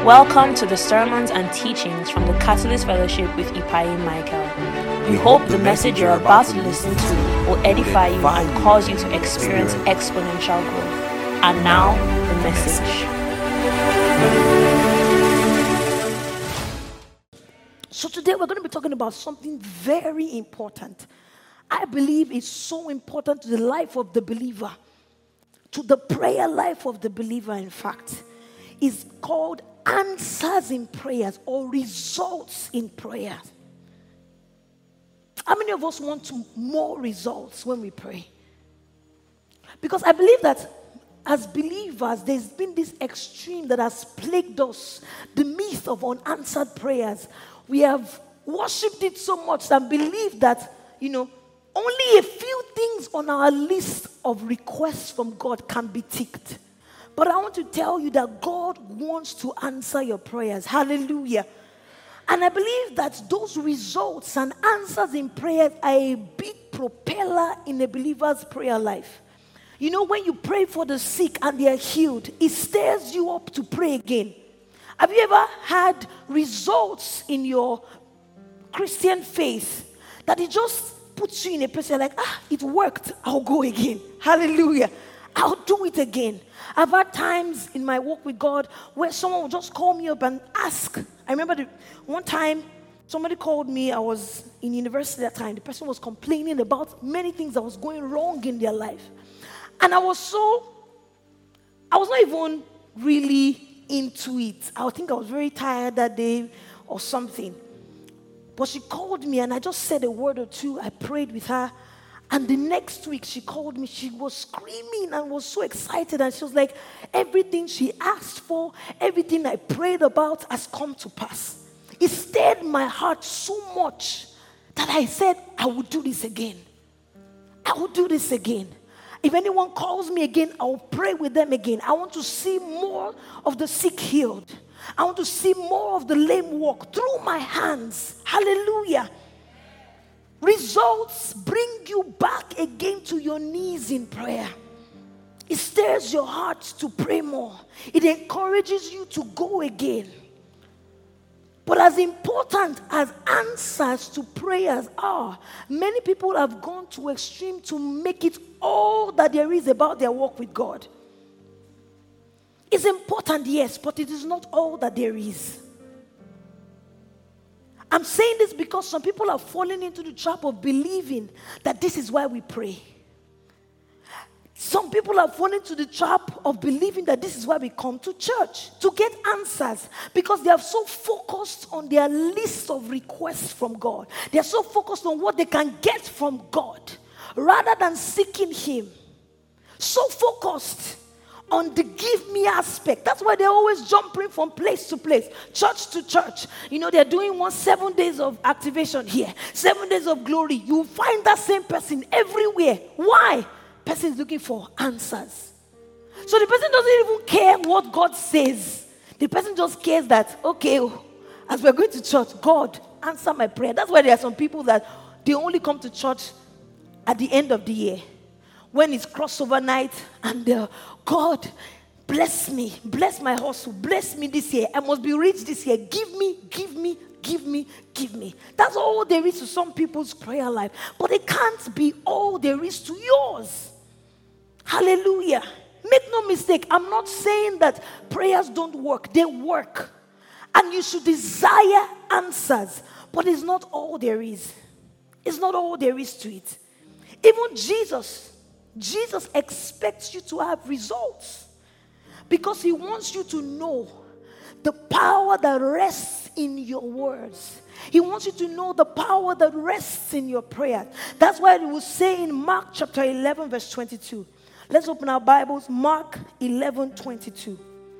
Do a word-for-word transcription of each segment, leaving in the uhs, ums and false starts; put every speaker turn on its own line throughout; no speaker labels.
Welcome to the sermons and teachings from the Catalyst Fellowship with Ipai Michael. We hope the message you're about to listen to will edify you and cause you to experience exponential growth. And now, the message.
So today we're going to be talking about something very important. I believe it's so important to the life of the believer, to the prayer life of the believer, in fact. It's called answers in prayers or results in prayers. How many of us want to more results when we pray? Because I believe that as believers, there's been this extreme that has plagued us, the myth of unanswered prayers. We have worshipped it so much and believed that, you know, only a few things on our list of requests from God can be ticked. But I want to tell you that God wants to answer your prayers. Hallelujah. And I believe that those results and answers in prayers are a big propeller in a believer's prayer life. You know, when you pray for the sick and they are healed, it stirs you up to pray again. Have you ever had results in your Christian faith that it just puts you in a place where you're like, ah, it worked, I'll go again. Hallelujah. I'll do it again. I've had times in my walk with God where someone would just call me up and ask. I remember the, one time somebody called me. I was in university at that time. The person was complaining about many things that was going wrong in their life. And I was so, I was not even really into it. I think I was very tired that day or something. But she called me and I just said a word or two. I prayed with her. And the next week she called me. She was screaming and was so excited. And she was like, everything she asked for, everything I prayed about has come to pass. It stirred my heart so much that I said, I will do this again. I will do this again. If anyone calls me again, I will pray with them again. I want to see more of the sick healed. I want to see more of the lame walk through my hands. Hallelujah. Results bring you back again to your knees in prayer. It stirs your heart to pray more. It encourages you to go again. But as important as answers to prayers are, many people have gone to extreme to make it all that there is about their walk with God. It's important, yes, but it is not all that there is. I'm saying this because some people are falling into the trap of believing that this is why we pray. Some people are falling into the trap of believing that this is why we come to church, to get answers, because they are so focused on their list of requests from God. They are so focused on what they can get from God rather than seeking Him. So focused on the give me aspect. That's why they're always jumping from place to place, church to church. You know, they're doing one seven days of activation here, seven days of glory. You find that same person everywhere. Why? Person is looking for answers. So the person doesn't even care what God says. The person just cares that, okay, as we're going to church, God, answer my prayer. That's why there are some people that they only come to church at the end of the year, when it's crossover night, and uh, God, bless me, bless my hustle, bless me this year. I must be rich this year. Give me, give me, give me, give me. That's all there is to some people's prayer life. But it can't be all there is to yours. Hallelujah. Make no mistake, I'm not saying that prayers don't work. They work. And you should desire answers. But it's not all there is. It's not all there is to it. Even Jesus, Jesus expects you to have results because He wants you to know the power that rests in your words. He wants you to know the power that rests in your prayer. That's why it will say in Mark chapter eleven, verse twenty-two. Let's open our Bibles. Mark eleven, twenty-two.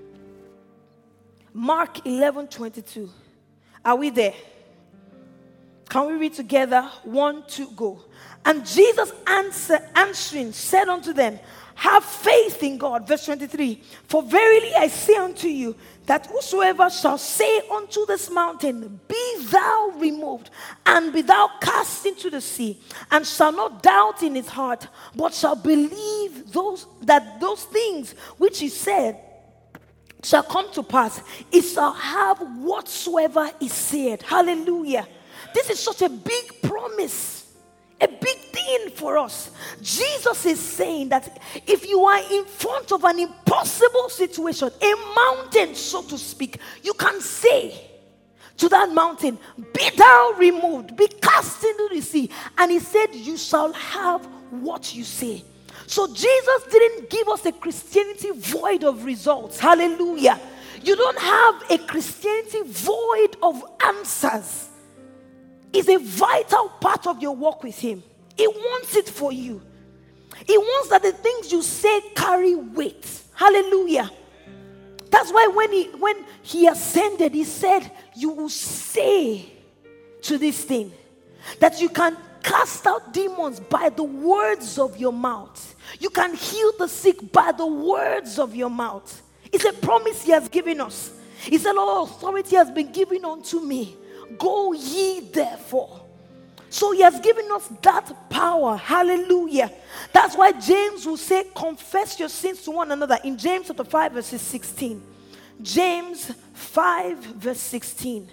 Mark eleven, twenty-two. Are we there? Can we read together? One, two, go. And Jesus answer, answering said unto them, have faith in God. Verse twenty-three. For verily I say unto you, that whosoever shall say unto this mountain, be thou removed, and be thou cast into the sea, and shall not doubt in his heart, but shall believe those that those things which he said shall come to pass, it shall have whatsoever is said. Hallelujah. This is such a big promise, a big thing for us. Jesus is saying that if you are in front of an impossible situation, a mountain, so to speak, you can say to that mountain, be thou removed, be cast into the sea. And he said, you shall have what you say. So Jesus didn't give us a Christianity void of results. Hallelujah. You don't have a Christianity void of answers. It's a vital part of your walk with him. He wants it for you. He wants that the things you say carry weight. Hallelujah. That's why when he when he ascended, he said, you will say to this thing that you can cast out demons by the words of your mouth. You can heal the sick by the words of your mouth. It's a promise he has given us. He said, all authority has been given unto me. Go ye therefore. So he has given us that power. Hallelujah. That's why James will say, confess your sins to one another. In James chapter five, verse sixteen. James five, verse sixteen.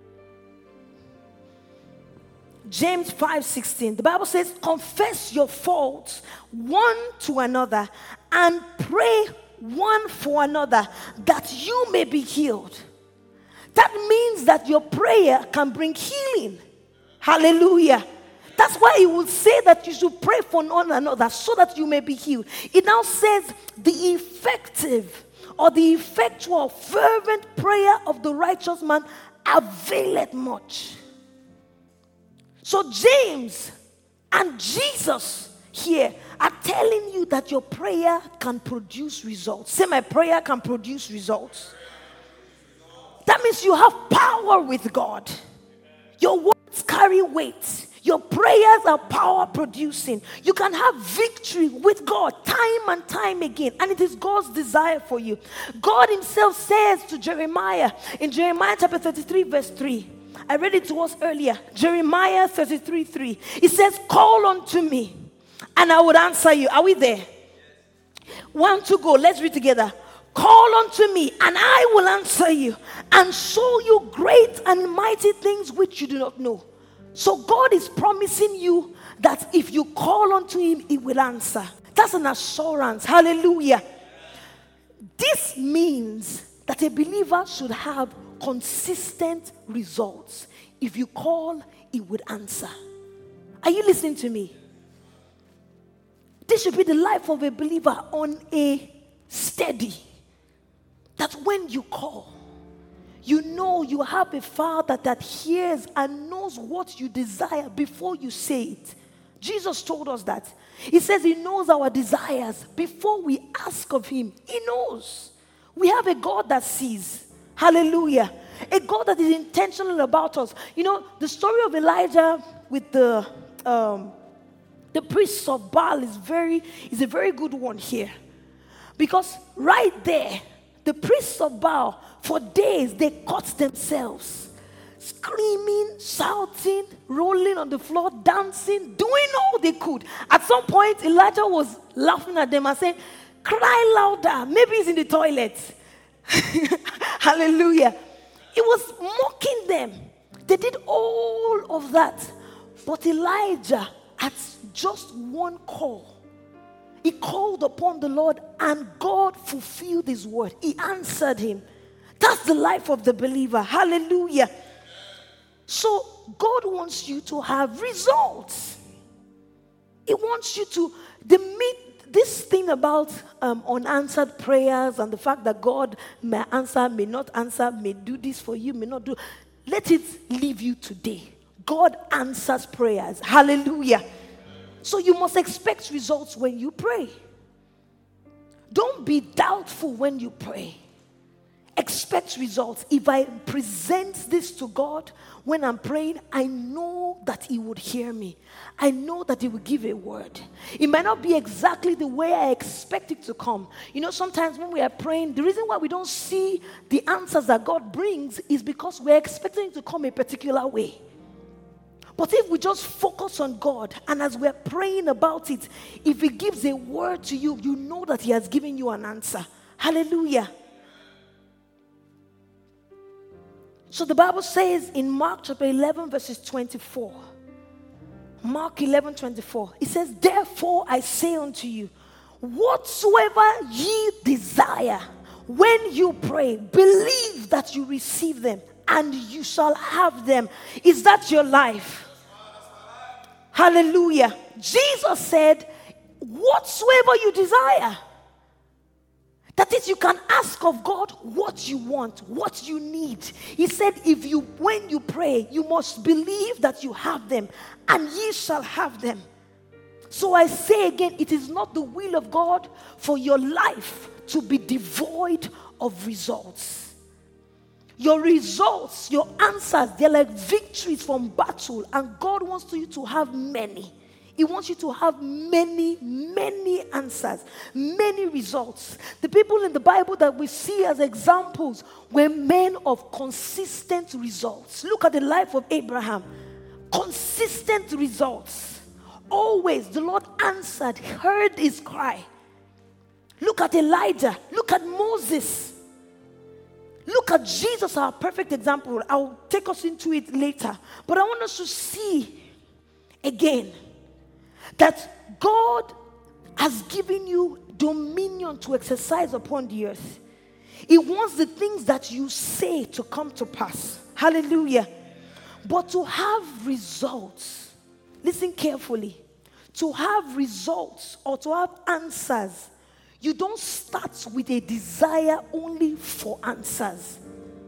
James five sixteen. The Bible says, confess your faults one to another and pray one for another that you may be healed. That means that your prayer can bring healing. Hallelujah. That's why he will say that you should pray for one another so that you may be healed. It now says the effective or the effectual fervent prayer of the righteous man availeth much. So James and Jesus here are telling you that your prayer can produce results. Say, my prayer can produce results. That means you have power with God. Your words carry weight. Your prayers are power producing. You can have victory with God time and time again. And it is God's desire for you. God himself says to Jeremiah in Jeremiah chapter thirty-three verse three. I read it to us earlier. Jeremiah thirty-three three. It says, call unto me and I would answer you. Are we there? One to go. Let's read together. Call unto me and I will answer you and show you great and mighty things which you do not know. So God is promising you that if you call unto him, he will answer. That's an assurance. Hallelujah. This means that a believer should have consistent results. If you call, he would answer. Are you listening to me? This should be the life of a believer on a steady. That when you call, you know you have a Father that hears and knows what you desire before you say it. Jesus told us that. He says he knows our desires before we ask of him. He knows. We have a God that sees. Hallelujah. A God that is intentional about us. You know, the story of Elijah with the um, the priests of Baal is very is a very good one here. Because right there, the priests of Baal, for days, they cut themselves. Screaming, shouting, rolling on the floor, dancing, doing all they could. At some point, Elijah was laughing at them and saying, cry louder. Maybe he's in the toilet. Hallelujah. He was mocking them. They did all of that. But Elijah, at just one call, he called upon the Lord and God fulfilled his word. He answered him. That's the life of the believer. Hallelujah. So God wants you to have results. He wants you to, the meet, this thing about um, unanswered prayers and the fact that God may answer, may not answer, may do this for you, may not do. Let it leave you today. God answers prayers. Hallelujah. So you must expect results when you pray. Don't be doubtful when you pray. Expect results. If I present this to God when I'm praying, I know that he would hear me. I know that he will give a word. It might not be exactly the way I expect it to come. You know, sometimes when we are praying, the reason why we don't see the answers that God brings is because we're expecting it to come a particular way. But if we just focus on God, and as we're praying about it, if he gives a word to you, you know that he has given you an answer. Hallelujah. So the Bible says in Mark chapter eleven, verses twenty-four. Mark eleven, twenty-four. It says, therefore I say unto you, whatsoever ye desire, when you pray, believe that you receive them, and you shall have them. Is that your life? Hallelujah. Jesus said, whatsoever you desire. That is, you can ask of God what you want, what you need. He said, if you, when you pray, you must believe that you have them, and ye shall have them. So I say again, it is not the will of God for your life to be devoid of results. Your results, your answers, they're like victories from battle, and God wants you to have many. He wants you to have many, many answers, many results. The people in the Bible that we see as examples were men of consistent results. Look at the life of Abraham. Consistent results. Always the Lord answered, heard his cry. Look at Elijah. Look at Moses. Look at Jesus, our perfect example. I'll take us into it later. But I want us to see again that God has given you dominion to exercise upon the earth. He wants the things that you say to come to pass. Hallelujah. But to have results, listen carefully, to have results or to have answers, you don't start with a desire only for answers.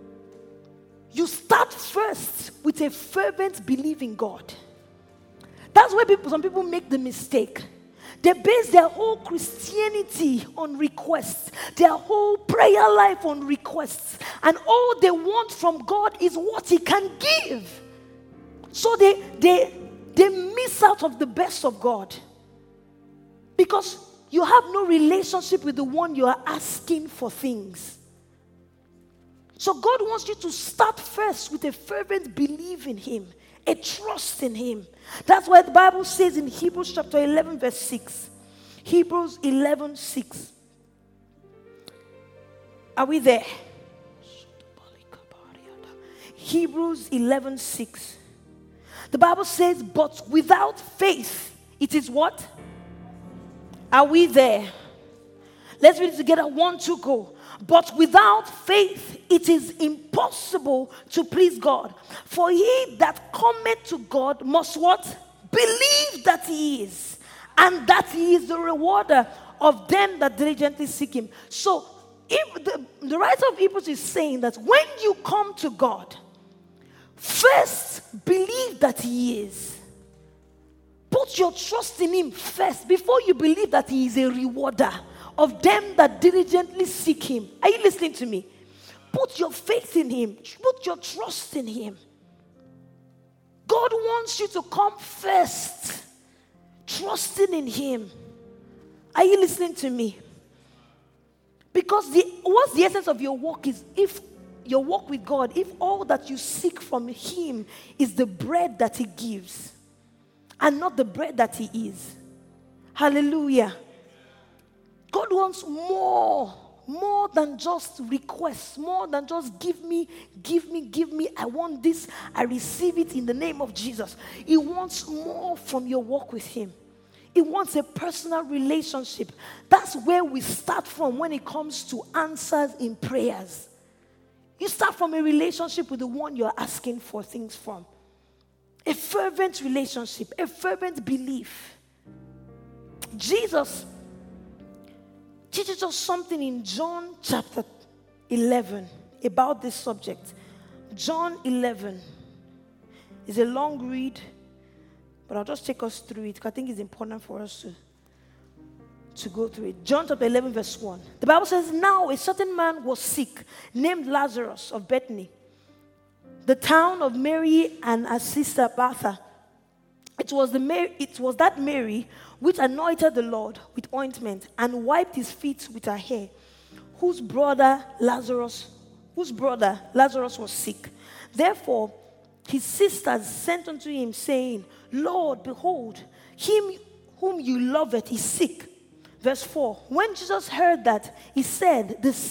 You start first with a fervent belief in God. That's where people, some people make the mistake. They base their whole Christianity on requests, their whole prayer life on requests, and all they want from God is what He can give. So they, they, they miss out of the best of God because you have no relationship with the one you are asking for things. So God wants you to start first with a fervent belief in Him, a trust in Him. That's why the Bible says in Hebrews chapter eleven, verse six. Hebrews eleven, six. Are we there? Hebrews eleven, six. The Bible says, but without faith, it is what? Are we there? Let's read it together. One, two, go. But without faith, it is impossible to please God. For he that cometh to God must what? Believe that He is, and that He is the rewarder of them that diligently seek Him. So, if the, the writer of Hebrews is saying that when you come to God, first believe that He is. Put your trust in Him first before you believe that He is a rewarder of them that diligently seek Him. Are you listening to me? Put your faith in Him. Put your trust in Him. God wants you to come first, trusting in Him. Are you listening to me? Because the, what's the essence of your walk is if your walk with God, if all that you seek from Him is the bread that He gives and not the bread that He is. Hallelujah. God wants more, more than just requests, more than just give me, give me, give me. I want this, I receive it in the name of Jesus. He wants more from your walk with Him. He wants a personal relationship. That's where we start from when it comes to answers in prayers. You start from a relationship with the one you're asking for things from. A fervent relationship, a fervent belief. Jesus teaches us something in John chapter eleven about this subject. John eleven is a long read, but I'll just take us through it because I think it's important for us to, to go through it. John chapter eleven, verse one. The Bible says, now a certain man was sick, named Lazarus of Bethany, the town of Mary and her sister Martha. It was, the Mary, it was that Mary which anointed the Lord with ointment and wiped His feet with her hair, whose brother Lazarus, whose brother Lazarus was sick. Therefore, his sisters sent unto him, saying, Lord, behold, him whom you loved is sick. Verse four. When Jesus heard that, he said, this,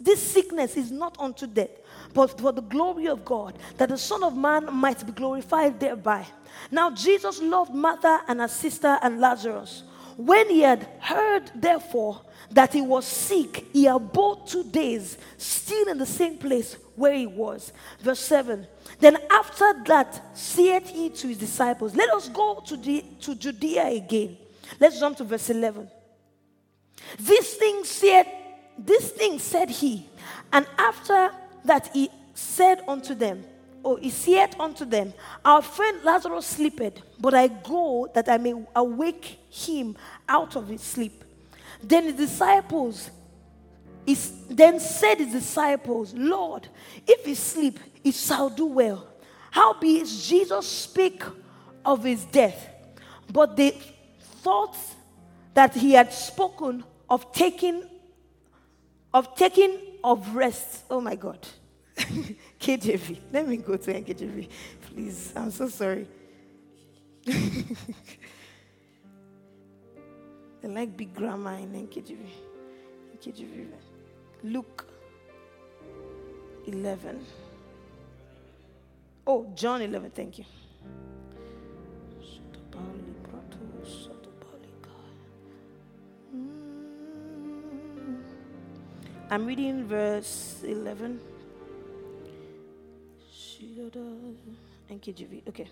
this sickness is not unto death, but for the glory of God, that the Son of Man might be glorified thereby. Now Jesus loved Martha and her sister and Lazarus. When he had heard, therefore, that he was sick, he abode two days, still in the same place where he was. Verse seven. Then after that said he to his disciples, let us go to, the, to Judea again. Let's jump to verse eleven. This thing said, this thing said he, and after that he said unto them, or he said unto them, our friend Lazarus sleepeth, but I go that I may awake him out of his sleep. Then his disciples, is, then said his disciples, Lord, if he sleep, he shall do well. Howbeit Jesus spake of his death, but they thought that he had spoken of taking, of taking of rest. Oh my God. K J V. Let me go to N K J V, please. I'm so sorry. I like big grammar in N K J V. N K J V. Luke eleven. Oh, John eleven. Thank you. I'm reading verse eleven. N K J V. Okay.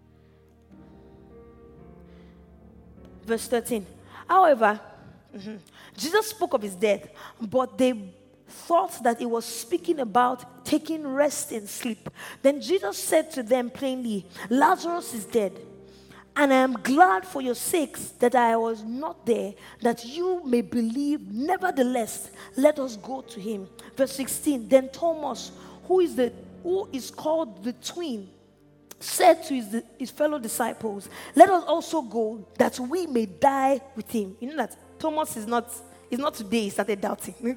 Verse thirteen. However, mm-hmm, Jesus spoke of his death, but they thought that he was speaking about taking rest in sleep. Then Jesus said to them plainly, Lazarus is dead, and I am glad for your sakes that I was not there, that you may believe. Nevertheless, let us go to him. Verse sixteen. Then Thomas, who is the who is called the twin, said to his, his fellow disciples, let us also go that we may die with him. You know that Thomas is not, is not today, he started doubting.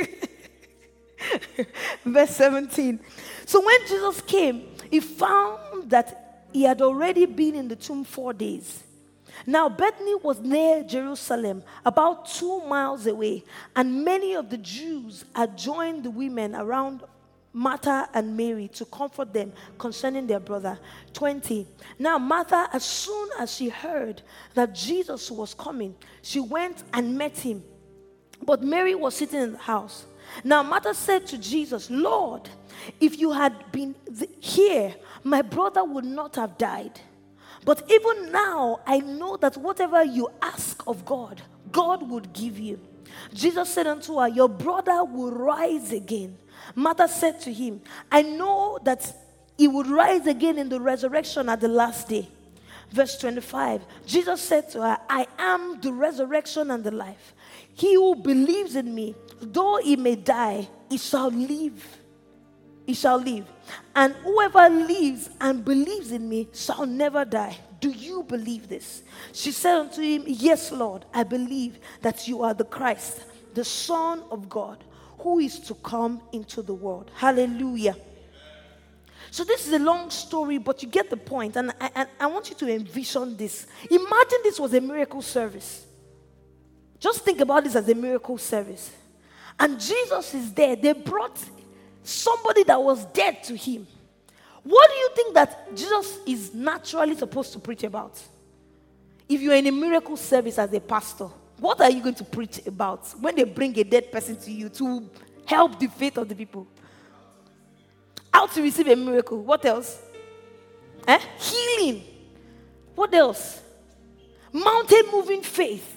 Verse seventeen. So when Jesus came, he found that he had already been in the tomb four days. Now Bethany was near Jerusalem, about two miles away, and many of the Jews had joined the women around Martha and Mary to comfort them concerning their brother. twenty. Now Martha, as soon as she heard that Jesus was coming, she went and met him. But Mary was sitting in the house. Now Martha said to Jesus, Lord, if you had been th- here, my brother would not have died. But even now, I know that whatever you ask of God, God would give you. Jesus said unto her, your brother will rise again. Martha said to him, I know that he would rise again in the resurrection at the last day. Verse twenty-five, Jesus said to her, I am the resurrection and the life. He who believes in me, though he may die, he shall live. He shall live. And whoever lives and believes in me shall never die. Do you believe this? She said unto him, yes, Lord, I believe that you are the Christ, the Son of God, who is to come into the world. Hallelujah. So this is a long story, but you get the point. And I, and I want you to envision this. Imagine this was a miracle service. Just think about this as a miracle service. And Jesus is there. They brought somebody that was dead to him. What do you think that Jesus is naturally supposed to preach about? If you're in a miracle service as a pastor, what are you going to preach about when they bring a dead person to you to help the faith of the people? How to receive a miracle. What else? Eh? Healing. What else? Mountain moving faith.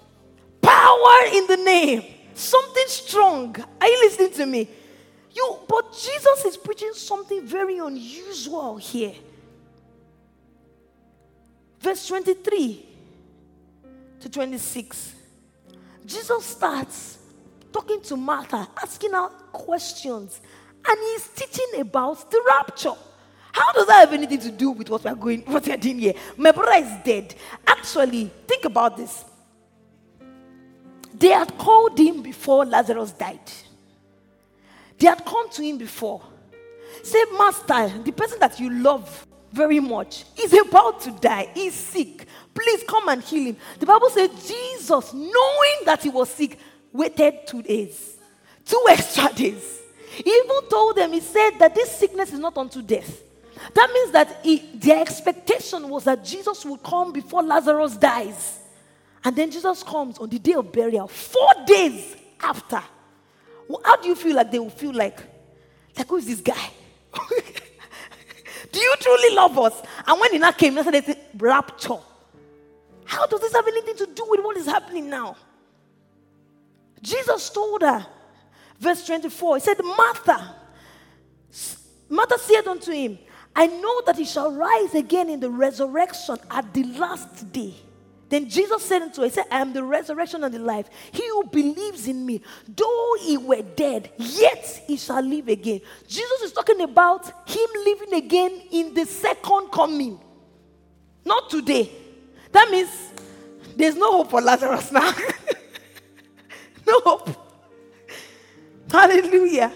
Power in the name. Something strong. Are you listening to me? You, but Jesus is preaching something very unusual here. Verse twenty-three to twenty-six. Jesus starts talking to Martha, asking her questions, and he's teaching about the rapture. How does that have anything to do with what we are going, what we are doing here? My brother is dead. Actually, think about this. They had called him before Lazarus died. They had come to him before. Say, Master, the person that you love very much is about to die. He's sick. Please come and heal him. The Bible says Jesus, knowing that he was sick, waited two days. Two extra days. He even told them, he said that this sickness is not unto death. That means that he, their expectation was that Jesus would come before Lazarus dies. And then Jesus comes on the day of burial, four days after. Well, how do you feel like they will feel like, like who is this guy? Do you truly love us? And when he now came, they said, rapture. How does this have anything to do with what is happening now? Jesus told her, verse twenty-four, he said, Martha, Martha said unto him, I know that he shall rise again in the resurrection at the last day. Then Jesus said unto her, he said, I am the resurrection and the life. He who believes in me, though he were dead, yet he shall live again. Jesus is talking about him living again in the second coming. Not today. That means there's no hope for Lazarus now. No hope. Hallelujah.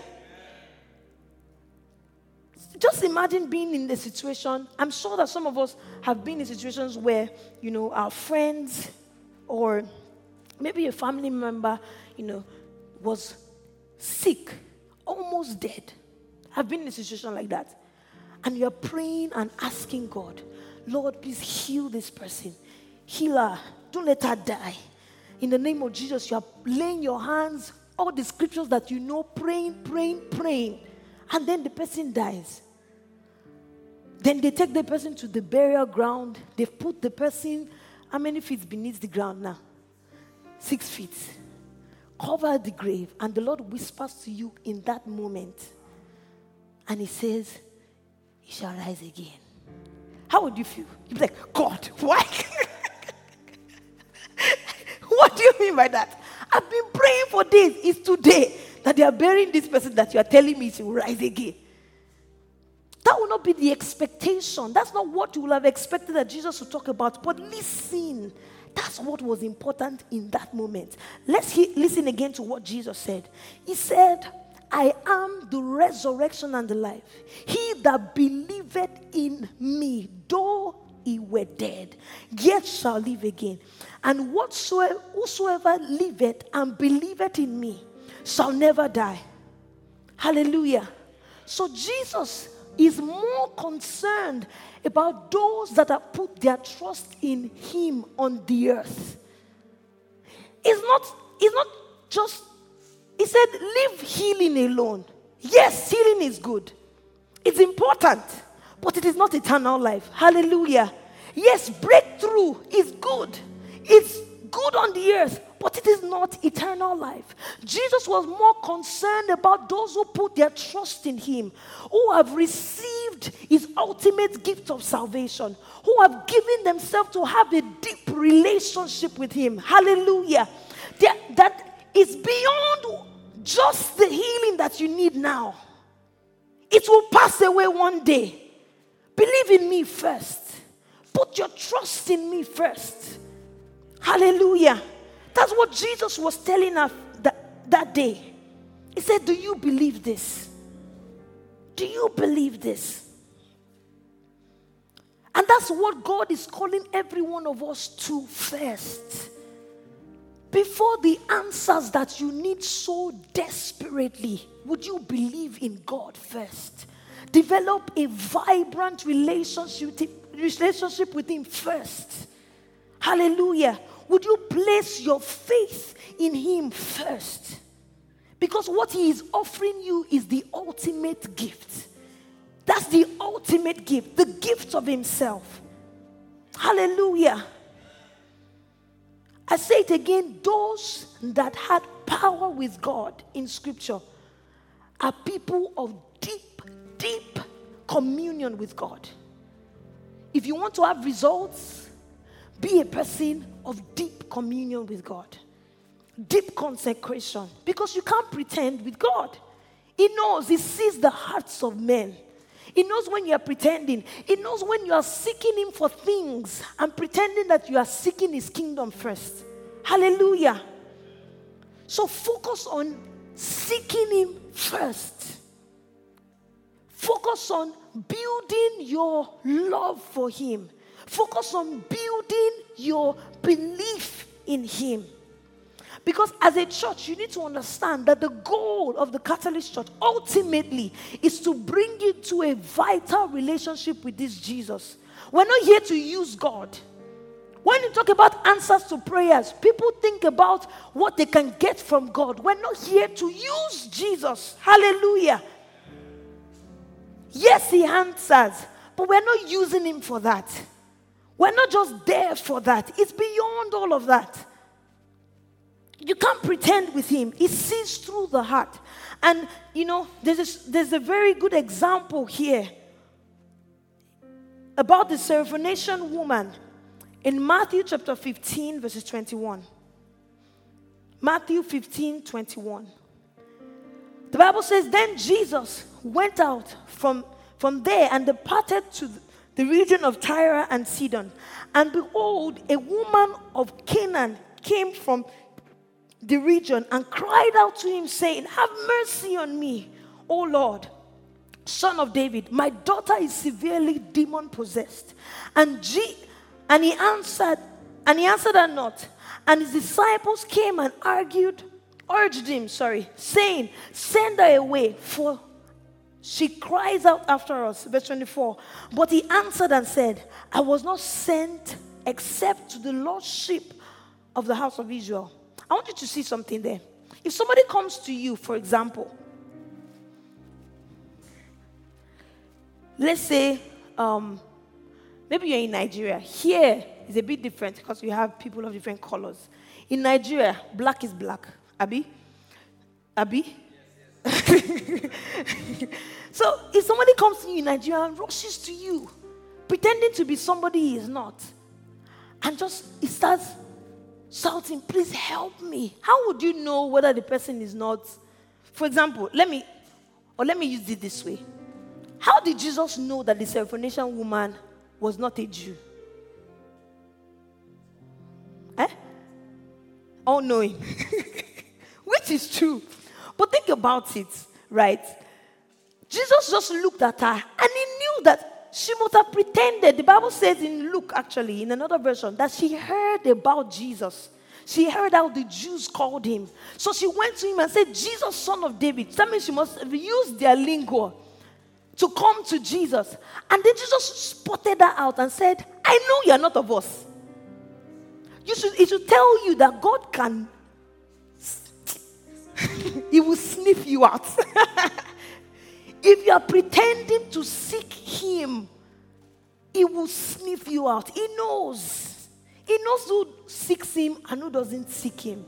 Just imagine being in the situation. I'm sure that some of us have been in situations where, you know, our friends or maybe a family member, you know, was sick, almost dead. I've been in a situation like that. And you're praying and asking God, Lord, please heal this person. Heal her. Don't let her die. In the name of Jesus, you are laying your hands, all the scriptures that you know, praying, praying, praying. And then the person dies. Then they take the person to the burial ground. They've put the person, how many feet beneath the ground now? Six feet. Cover the grave. And the Lord whispers to you in that moment. And he says, he shall rise again. How would you feel? You'd be like, God, why? What do you mean by that? I've been praying for this. It's today that they are burying this person that you are telling me to rise again. That will not be the expectation. That's not what you would have expected that Jesus would talk about. But listen, that's what was important in that moment. Let's he- listen again to what Jesus said. He said, I am the resurrection and the life. He that believeth in me, though he were dead, yet shall live again. And whatsoever, whosoever liveth and believeth in me shall never die. Hallelujah. So Jesus is more concerned about those that have put their trust in him on the earth. It's not, it's not just, he said, leave healing alone. Yes, healing is good. It's important, but it is not eternal life. Hallelujah. Yes, breakthrough is good. It's good on the earth, but it is not eternal life. Jesus was more concerned about those who put their trust in him, who have received his ultimate gift of salvation, who have given themselves to have a deep relationship with him. Hallelujah. That, that is beyond just the healing that you need now. It will pass away one day. Believe in me first. Put your trust in me first. Hallelujah. That's what Jesus was telling us that, that day. He said, do you believe this? Do you believe this? And that's what God is calling every one of us to first. Before the answers that you need so desperately, would you believe in God first? Develop a vibrant relationship, relationship with him first. Hallelujah. Would you place your faith in him first? Because what he is offering you is the ultimate gift. That's the ultimate gift, the gift of himself. Hallelujah. I say it again, those that had power with God in scripture are people of deep, deep communion with God. If you want to have results, be a person of deep communion with God. Deep consecration. Because you can't pretend with God. He knows, he sees the hearts of men. He knows when you are pretending. He knows when you are seeking him for things and pretending that you are seeking his kingdom first. Hallelujah. So focus on seeking him first. Focus on building your love for him. Focus on building your belief in him. Because as a church, you need to understand that the goal of the Catalyst Church ultimately is to bring you to a vital relationship with this Jesus. We're not here to use God. When you talk about answers to prayers, people think about what they can get from God. We're not here to use Jesus. Hallelujah. Yes, he answers, but we're not using him for that. We're not just there for that. It's beyond all of that. You can't pretend with him. He sees through the heart. And, you know, there's a, there's a very good example here about the Syrophoenician woman in Matthew chapter fifteen, verses twenty-one. Matthew fifteen, twenty-one. The Bible says, then Jesus went out from, from there and departed to the region of Tyre and Sidon. And behold, a woman of Canaan came from the region and cried out to him, saying, have mercy on me, O Lord, Son of David. My daughter is severely demon-possessed. And, G- and he answered, and he answered her not. And his disciples came and argued, urged him, sorry, saying, send her away, for she cries out after us. Verse twenty-four. But he answered and said, I was not sent except to the lost sheep of the house of Israel. I want you to see something there. If somebody comes to you, for example, let's say, um, maybe you're in Nigeria. Here is a bit different because you have people of different colors. In Nigeria, black is black. Abi? Abi? Yes, yes. So if somebody comes to you in Nigeria and rushes to you, pretending to be somebody he is not, and just he starts shouting, please help me. How would you know whether the person is not? For example, let me, or let me use it this way. How did Jesus know that the Syrophoenician woman was not a Jew? Eh? All knowing. Which is true. But think about it, right? Jesus just looked at her and he knew that she must have pretended. The Bible says in Luke, actually, in another version, that she heard about Jesus. She heard how the Jews called him. So she went to him and said, Jesus, Son of David. That means she must have used their lingo to come to Jesus. And then Jesus spotted her out and said, I know you're not of us. You should, it should tell you that God can, he will sniff you out. If you are pretending to seek him, he will sniff you out. He knows. He knows who seeks him and who doesn't seek him.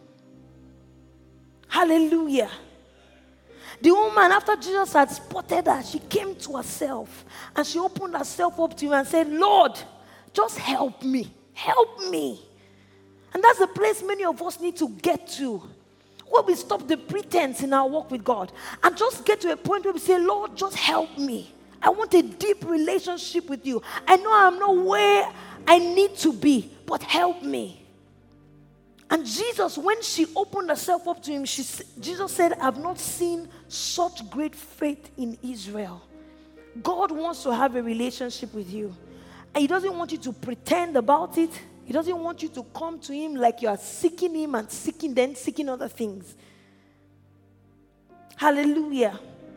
Hallelujah. The woman, after Jesus had spotted her, she came to herself and she opened herself up to him and said, Lord, just help me. Help me. And that's the place many of us need to get to, where we stop the pretense in our walk with God and just get to a point where we say, Lord, just help me. I want a deep relationship with you. I know I'm not where I need to be, but help me. And Jesus, when she opened herself up to him, she, Jesus said, I've not seen such great faith in Israel. God wants to have a relationship with you. And he doesn't want you to pretend about it. He doesn't want you to come to him like you are seeking him and seeking, then seeking other things. Hallelujah.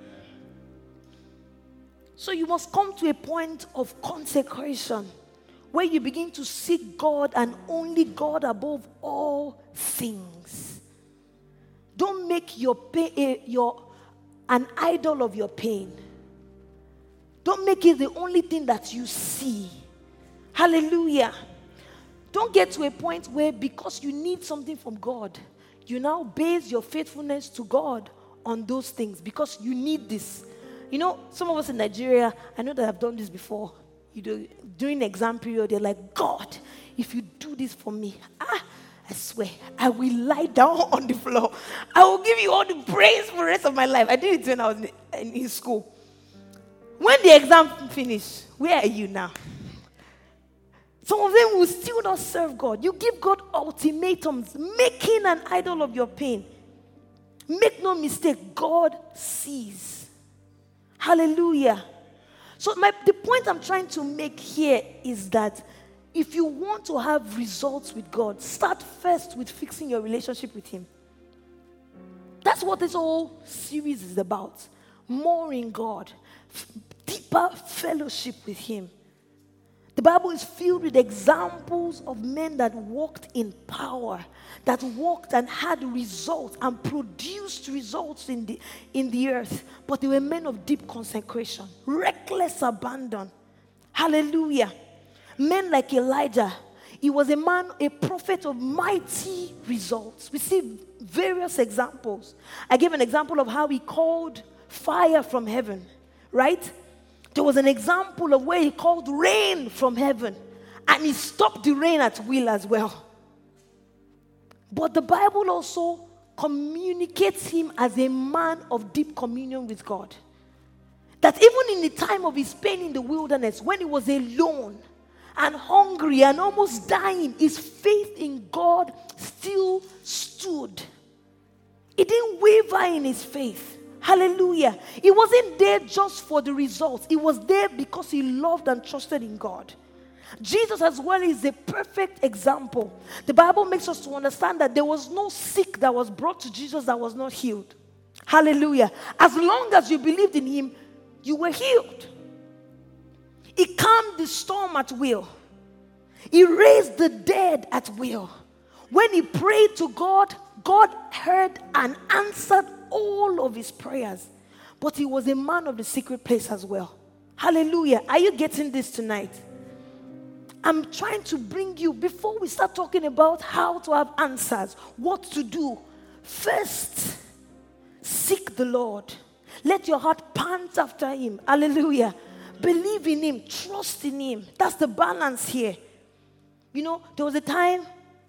So you must come to a point of consecration where you begin to seek God and only God above all things. Don't make your pain, your, an idol of your pain. Don't make it the only thing that you see. Hallelujah. Don't get to a point where because you need something from God, you now base your faithfulness to God on those things because you need this. You know, some of us in Nigeria, I know that I've done this before. You know, during exam period, they're like, God, if you do this for me, ah, I swear, I will lie down on the floor. I will give you all the praise for the rest of my life. I did it when I was in, in school. When the exam finished, where are you now? Some of them will still not serve God. You give God ultimatums, making an idol of your pain. Make no mistake, God sees. Hallelujah. So my, the point I'm trying to make here is that if you want to have results with God, start first with fixing your relationship with Him. That's what this whole series is about. More in God, f- deeper fellowship with Him. The Bible is filled with examples of men that walked in power, that walked and had results and produced results in the, in the earth. But they were men of deep consecration, reckless abandon. Hallelujah. Men like Elijah. He was a man, a prophet of mighty results. We see various examples. I gave an example of how he called fire from heaven, right? There was an example of where he called rain from heaven, and he stopped the rain at will as well. But the Bible also communicates him as a man of deep communion with God. That even in the time of his pain in the wilderness, when he was alone and hungry and almost dying, his faith in God still stood. He didn't waver in his faith. Hallelujah. He wasn't there just for the results. He was there because he loved and trusted in God. Jesus as well is a perfect example. The Bible makes us to understand that there was no sick that was brought to Jesus that was not healed. Hallelujah. As long as you believed in Him, you were healed. He calmed the storm at will. He raised the dead at will. When he prayed to God, God heard and answered all of his prayers. But he was a man of the secret place as well. Hallelujah. Are you getting this tonight? I'm trying to bring you, before we start talking about how to have answers, what to do, first, seek the Lord. Let your heart pant after Him. Hallelujah. Believe in Him. Trust in Him. That's the balance here. You know, there was a time,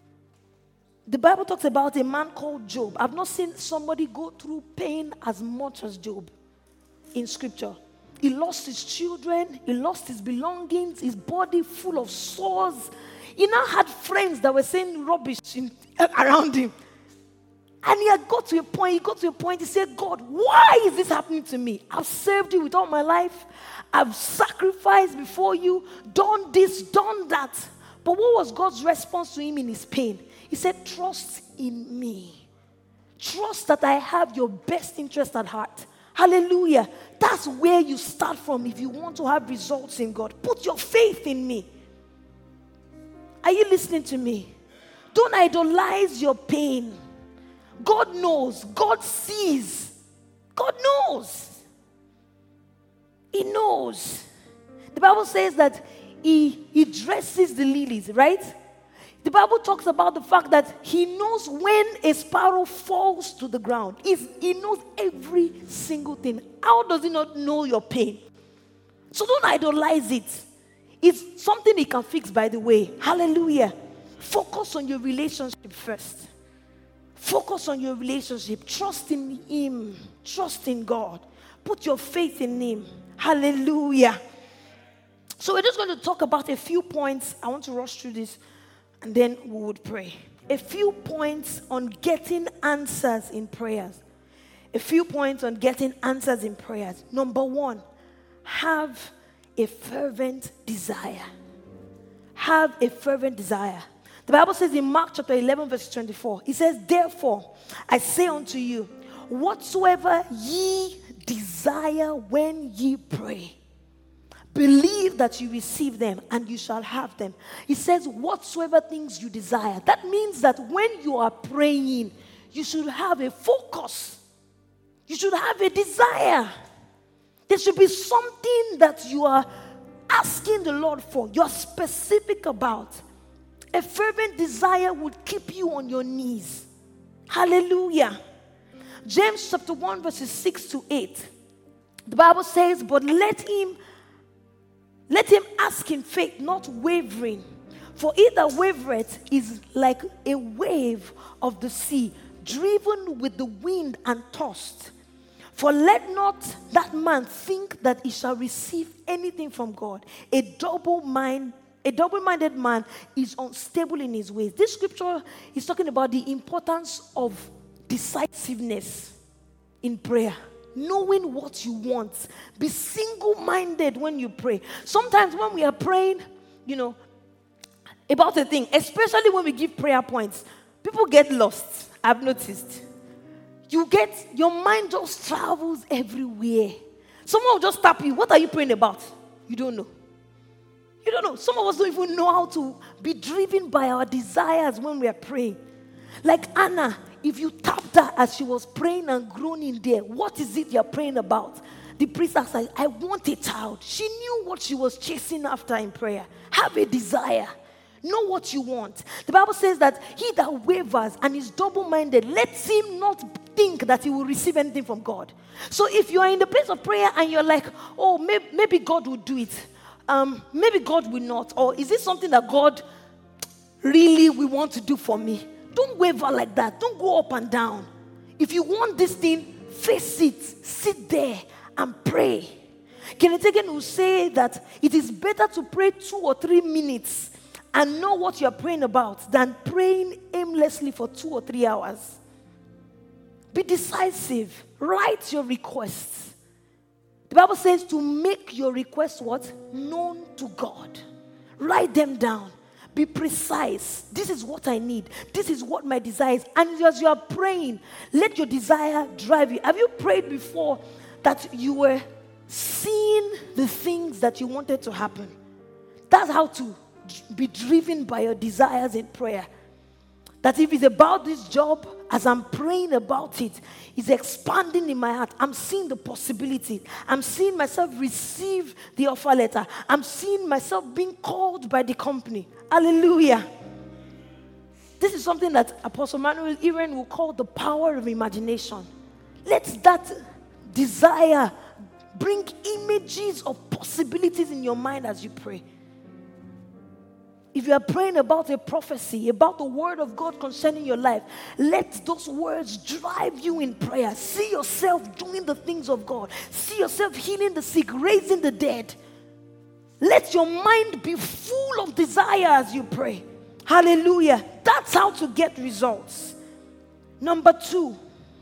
the Bible talks about a man called Job. I've not seen somebody go through pain as much as Job in Scripture. He lost his children. He lost his belongings. His body full of sores. He now had friends that were saying rubbish in, around him. And he had got to a point, he got to a point, he said, God, why is this happening to me? I've served you with all my life. I've sacrificed before you, done this, done that. But what was God's response to him in his pain? He said, trust in me. Trust that I have your best interest at heart. Hallelujah. That's where you start from if you want to have results in God. Put your faith in me. Are you listening to me? Don't idolize your pain. God knows. God sees. God knows. He knows. The Bible says that he, he dresses the lilies, right? The Bible talks about the fact that He knows when a sparrow falls to the ground. He's, he knows every single thing. How does He not know your pain? So don't idolize it. It's something He can fix, by the way. Hallelujah. Focus on your relationship first. Focus on your relationship. Trust in Him. Trust in God. Put your faith in Him. Hallelujah. So we're just going to talk about a few points. I want to rush through this, and then we would pray. A few points on getting answers in prayers. A few points on getting answers in prayers. Number one, have a fervent desire. Have a fervent desire. The Bible says in Mark chapter eleven, verse twenty-four, it says, therefore, I say unto you, whatsoever ye desire when ye pray, believe that you receive them and you shall have them. He says, whatsoever things you desire. That means that when you are praying, you should have a focus. You should have a desire. There should be something that you are asking the Lord for. You are specific about. A fervent desire would keep you on your knees. Hallelujah. James chapter one, verses six to eight. The Bible says, but let him Let him ask in faith, not wavering. For he that wavereth is like a wave of the sea, driven with the wind and tossed. For let not that man think that he shall receive anything from God. A double mind, a double-minded man is unstable in his ways. This scripture is talking about the importance of decisiveness in prayer. Knowing what you want. Be single-minded when you pray. Sometimes when we are praying, you know, about a thing, especially when we give prayer points, people get lost. I've noticed. You get, your mind just travels everywhere. Someone will just tap you. What are you praying about? You don't know. You don't know. Some of us don't even know how to be driven by our desires when we are praying. Like Anna, if you tapped her as she was praying and groaning there, what is it you're praying about? The priest asked her, I want a child. She knew what she was chasing after in prayer. Have a desire. Know what you want. The Bible says that he that wavers and is double-minded, let him not think that he will receive anything from God. So if you are in the place of prayer and you're like, oh, maybe, maybe God will do it. Um, maybe God will not. Or is this something that God really will want to do for me? Don't waver like that. Don't go up and down. If you want this thing, face it. Sit there and pray. Kenneth Hagin will say that it is better to pray two or three minutes and know what you're praying about than praying aimlessly for two or three hours. Be decisive. Write your requests. The Bible says to make your requests what? Known to God. Write them down. Be precise. This is what I need. This is what my desire is. And as you are praying, let your desire drive you. Have you prayed before that you were seeing the things that you wanted to happen? That's how to be driven by your desires in prayer. That if it's about this job, as I'm praying about it, it's expanding in my heart. I'm seeing the possibility. I'm seeing myself receive the offer letter. I'm seeing myself being called by the company. Hallelujah. This is something that Apostle Manuel Iren will call the power of imagination. Let that desire bring images of possibilities in your mind as you pray. If you are praying about a prophecy, about the word of God concerning your life, let those words drive you in prayer. See yourself doing the things of God. See yourself healing the sick, raising the dead. Let your mind be full of desire as you pray. Hallelujah. That's how to get results. Number two,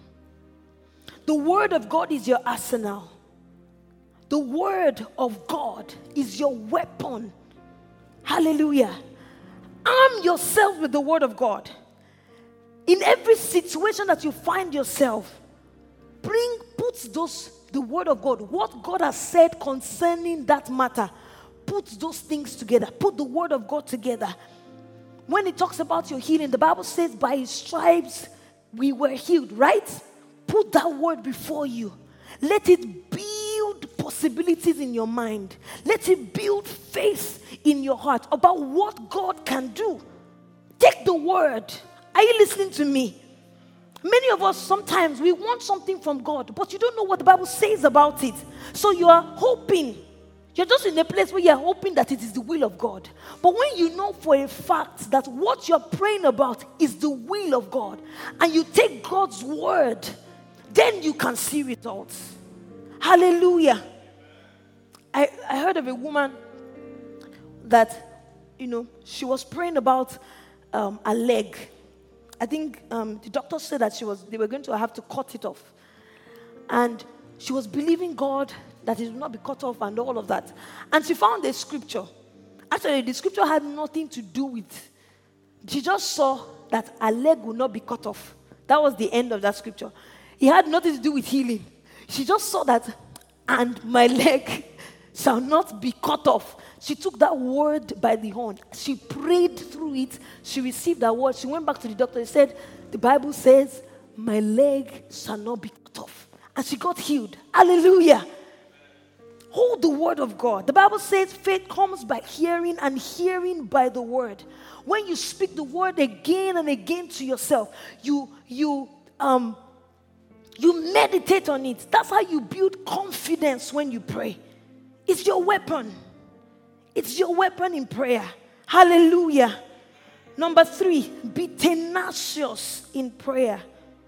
the word of God is your arsenal. The word of God is your weapon. Hallelujah. Arm yourself with the word of God. In every situation that you find yourself, bring, put those, the word of God, what God has said concerning that matter, put those things together. Put the word of God together. When it talks about your healing, the Bible says by his stripes we were healed, right? Put that word before you. Let it build possibilities in your mind. Let it build faith in your heart about what God can do. Take the word. Are you listening to me? Many of us, sometimes we want something from God, but you don't know what the Bible says about it. So you are hoping. You're just in a place where you're hoping that it is the will of God. But when you know for a fact that what you're praying about is the will of God, and you take God's word, then you can see results. Hallelujah. I, I heard of a woman that, you know, she was praying about um, a leg. I think um, the doctor said that she was, they were going to have to cut it off. And she was believing God that it would not be cut off and all of that. And she found a scripture. Actually, the scripture had nothing to do with, she just saw that a leg would not be cut off. That was the end of that scripture. It had nothing to do with healing. She just saw that, and my leg shall not be cut off. She took that word by the horn. She prayed through it. She received that word. She went back to the doctor and said, the Bible says, my leg shall not be cut off. And she got healed. Hallelujah. Hold the word of God. The Bible says faith comes by hearing, and hearing by the word. When you speak the word again and again to yourself, you, you, um, You meditate on it. That's how you build confidence when you pray. It's your weapon. It's your weapon in prayer. Hallelujah. Number three, be tenacious in prayer.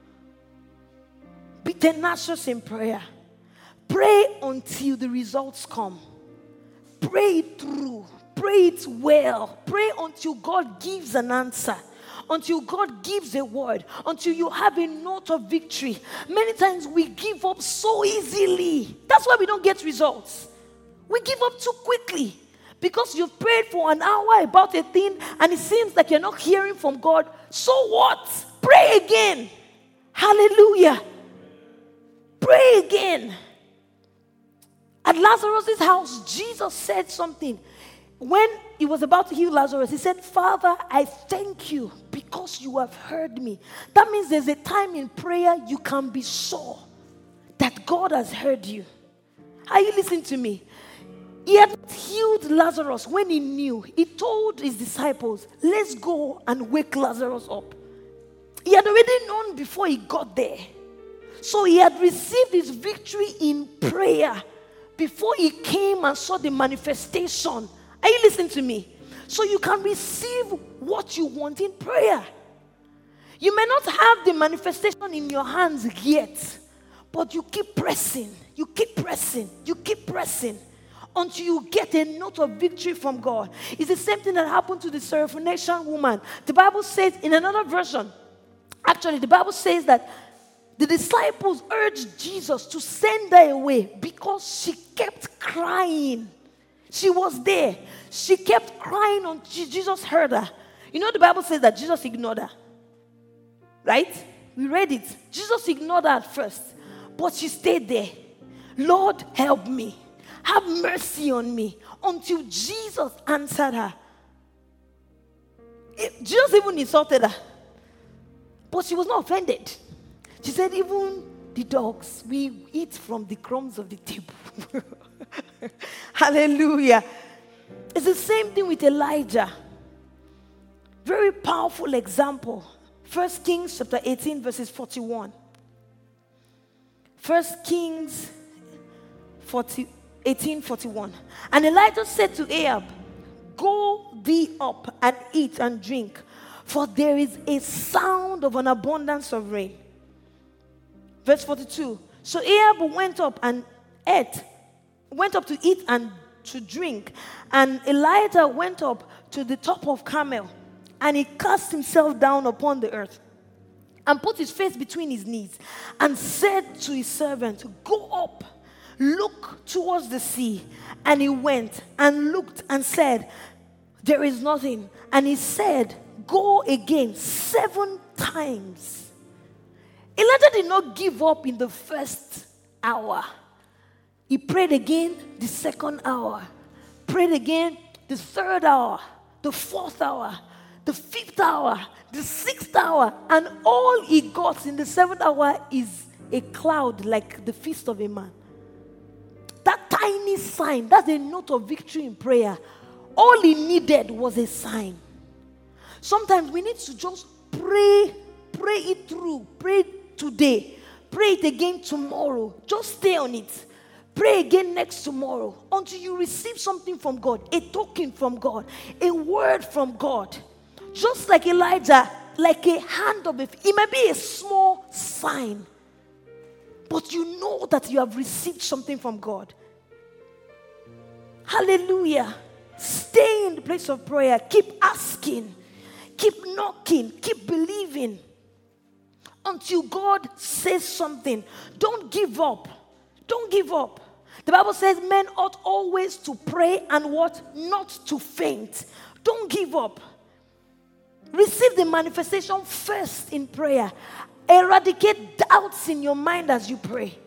Be tenacious in prayer. Pray until the results come. Pray it through. Pray it well. Pray until God gives an answer. Until God gives a word, until you have a note of victory. Many times we give up so easily. That's why we don't get results. We give up too quickly Because you've prayed for an hour about a thing and it seems like you're not hearing from God. So what? Pray again. Hallelujah. Pray again. At Lazarus' house, Jesus said something. When he was about to heal Lazarus, he said, Father, I thank you because you have heard me. That means there's a time in prayer you can be sure that God has heard you. Are you listening to me? He had healed Lazarus when he knew. He told his disciples, let's go and wake Lazarus up. He had already known before he got there. So he had received his victory in prayer before he came and saw the manifestation. Are you listening to me? So you can receive what you want in prayer. You may not have the manifestation in your hands yet, but you keep pressing, you keep pressing, you keep pressing until you get a note of victory from God. It's the same thing that happened to the Syrophoenician woman. The Bible says in another version, actually the Bible says that the disciples urged Jesus to send her away because she kept crying. She was there. She kept crying until Jesus heard her. You know the Bible says that Jesus ignored her. Right? We read it. Jesus ignored her at first, but she stayed there. Lord, help me. Have mercy on me. Until Jesus answered her. Jesus even insulted her. But she was not offended. She said, even the dogs, we eat from the crumbs of the table. Hallelujah. It's the same thing with Elijah. Very powerful example. First Kings chapter eighteen, verses forty-one. First Kings eighteen forty-one. And Elijah said to Ahab, go thee up and eat and drink, for there is a sound of an abundance of rain. Verse forty-two. So Ahab went up and ate, went up to eat and to drink. And Elijah went up to the top of Carmel, and he cast himself down upon the earth and put his face between his knees and said to his servant, go up, look towards the sea. And he went and looked and said, there is nothing. And he said, go again seven times. Elijah did not give up in the first hour. He prayed again the second hour, prayed again the third hour, the fourth hour, the fifth hour, the sixth hour, and all he got in the seventh hour is a cloud like the fist of a man. That tiny sign, that's a note of victory in prayer. All he needed was a sign. Sometimes we need to just pray, pray it through, pray today, pray it again tomorrow. Just stay on it. Pray again next tomorrow until you receive something from God, a token from God, a word from God. Just like Elijah, like a hand of a, it may be a small sign, but you know that you have received something from God. Hallelujah. Stay in the place of prayer. Keep asking. Keep knocking. Keep believing until God says something. Don't give up. Don't give up. The Bible says men ought always to pray and what? Not to faint. Don't give up. Receive the manifestation first in prayer. Eradicate doubts in your mind as you pray.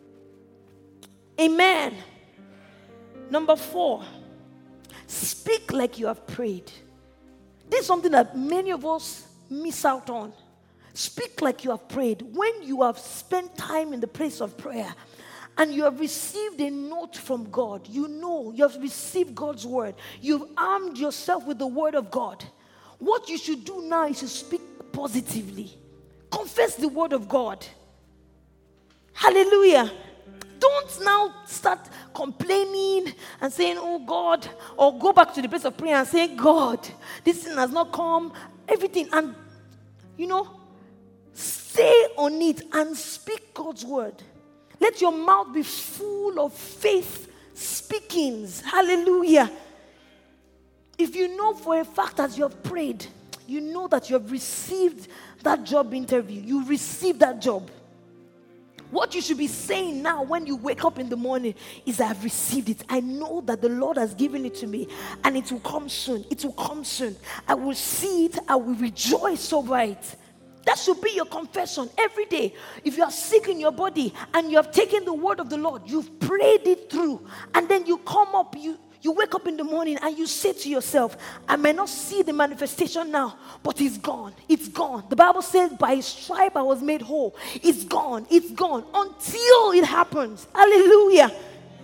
Amen. Number four, speak like you have prayed. This is something that many of us miss out on. Speak like you have prayed. When you have spent time in the place of prayer and you have received a note from God, you know you have received God's word. You've armed yourself with the word of God. What you should do now is to speak positively. Confess the word of God. Hallelujah. Don't now start complaining and saying, oh God, or go back to the place of prayer and say, God, this thing has not come. Everything. And, you know, stay on it and speak God's word. Let your mouth be full of faith speakings. Hallelujah. If you know for a fact that you have prayed, you know that you have received that job interview. You received that job. What you should be saying now when you wake up in the morning is, I have received it. I know that the Lord has given it to me and it will come soon. It will come soon. I will see it. I will rejoice over it. That should be your confession every day. If you are sick in your body and you have taken the word of the Lord, you've prayed it through, and then you come up, you You wake up in the morning and you say to yourself, I may not see the manifestation now, but it's gone. It's gone. The Bible says, by his stripe I was made whole. It's gone. It's gone until it happens. Hallelujah.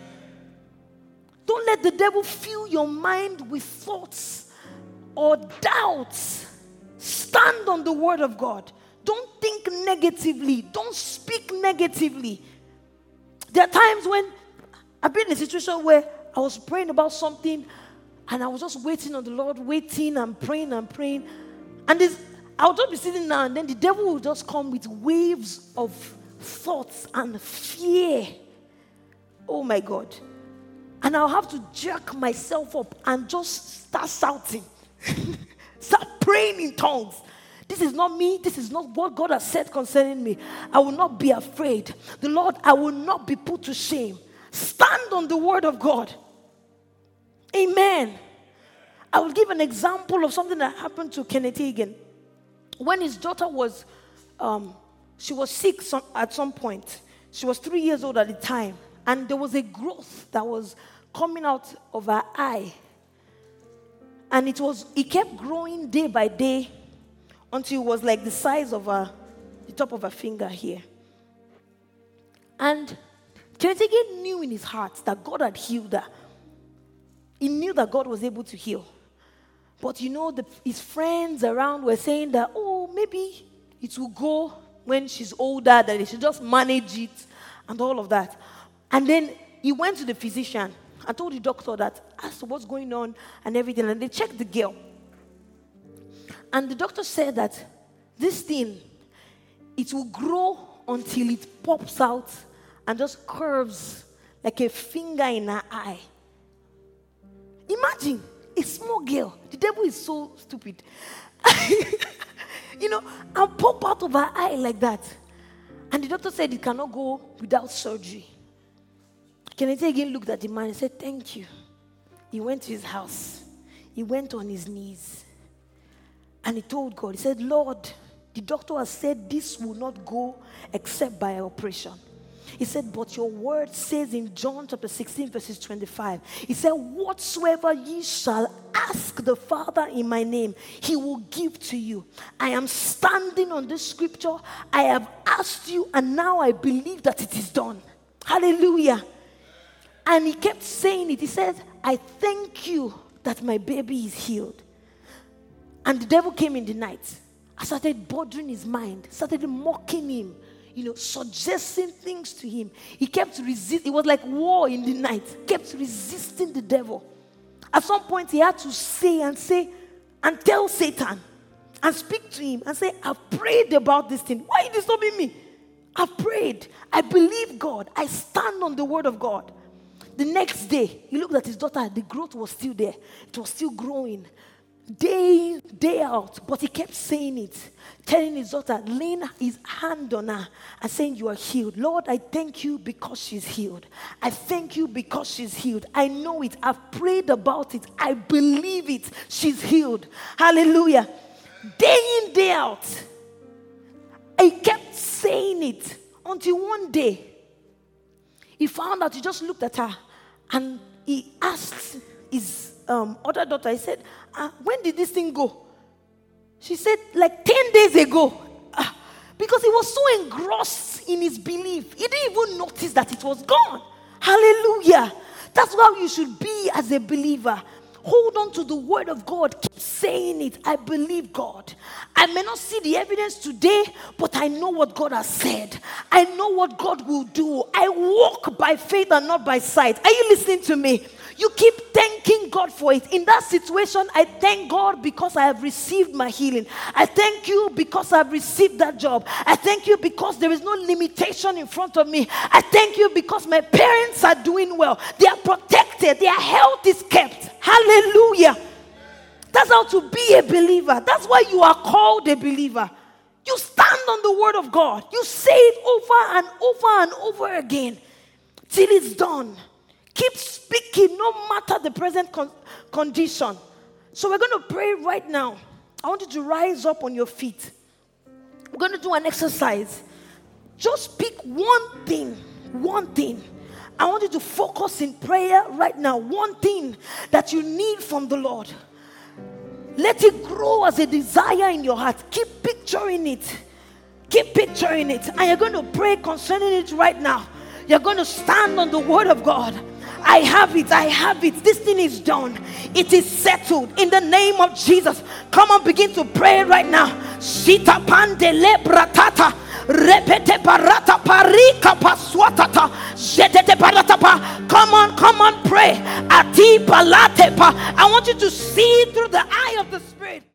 Don't let the devil fill your mind with thoughts or doubts. Stand on the word of God. Don't think negatively. Don't speak negatively. There are times when I've been in a situation where I was praying about something and I was just waiting on the Lord, waiting and praying and praying. And this, I'll just be sitting there, and then the devil will just come with waves of thoughts and fear. Oh my God. And I'll have to jerk myself up and just start shouting. Start praying in tongues. This is not me. This is not what God has said concerning me. I will not be afraid. The Lord, I will not be put to shame. Stand on the word of God. Amen. I will give an example of something that happened to Kenneth Hagin. When his daughter was, um, she was sick some, at some point. She was three years old at the time. And there was a growth that was coming out of her eye. And it was, it kept growing day by day until it was like the size of her, the top of her finger here. And Kenneth Hagin knew in his heart that God had healed her. He knew that God was able to heal. But you know, the, his friends around were saying that, oh, maybe it will go when she's older, that they should just manage it and all of that. And then he went to the physician and told the doctor that, asked what's going on and everything. And they checked the girl. And the doctor said that this thing, it will grow until it pops out and just curves like a finger in her eye. Imagine a small girl. The devil is so stupid. You know, and pop out of her eye like that. And the doctor said it cannot go without surgery. Kenneth Hagin looked at the man and said, thank you. He went to his house. He went on his knees. And he told God, he said, Lord, the doctor has said this will not go except by operation. He said, but your word says in John chapter sixteen, verses twenty-five, he said, whatsoever ye shall ask the Father in my name, he will give to you. I am standing on this scripture. I have asked you, and now I believe that it is done. Hallelujah. And he kept saying it. He said, I thank you that my baby is healed. And the devil came in the night. I started bothering his mind, started mocking him, you know, suggesting things to him. He kept resisting. It was like war in the night. Kept resisting the devil. At some point, he had to say and say and tell Satan and speak to him and say, I've prayed about this thing. Why are you disturbing me? I've prayed. I believe God. I stand on the word of God. The next day, he looked at his daughter. The growth was still there. It was still growing. Day in, day out. But he kept saying it. Telling his daughter, laying his hand on her and saying, you are healed. Lord, I thank you because she's healed. I thank you because she's healed. I know it. I've prayed about it. I believe it. She's healed. Hallelujah. Day in, day out. I kept saying it until one day he found out. He just looked at her and he asked his um, other daughter, he said, uh, when did this thing go? She said, like ten days ago. Uh, because he was so engrossed in his belief. He didn't even notice that it was gone. Hallelujah. That's how you should be as a believer. Hold on to the word of God. Keep saying it. I believe God. I may not see the evidence today, but I know what God has said. I know what God will do. I walk by faith and not by sight. Are you listening to me? You keep thanking God for it. In that situation, I thank God because I have received my healing. I thank you because I have received that job. I thank you because there is no limitation in front of me. I thank you because my parents are doing well. They are protected. Their health is kept. Hallelujah. That's how to be a believer. That's why you are called a believer. You stand on the word of God. You say it over and over and over again till it's done. Keep speaking no matter the present con- condition. So we're going to pray right now. I want you to rise up on your feet. We're going to do an exercise. Just pick one thing, one thing. I want you to focus in prayer right now. One thing that you need from the Lord. Let it grow as a desire in your heart. Keep picturing it. Keep picturing it. And you're going to pray concerning it right now. You're going to stand on the word of God. I have it. I have it. This thing is done. It is settled in the name of Jesus. Come on, begin to pray right now. Sita pandele bratata. Repete parata parika paswatata. Jetete paratapa. Come on, come on, pray. Ati palatepa. I want you to see through the eye of the Spirit.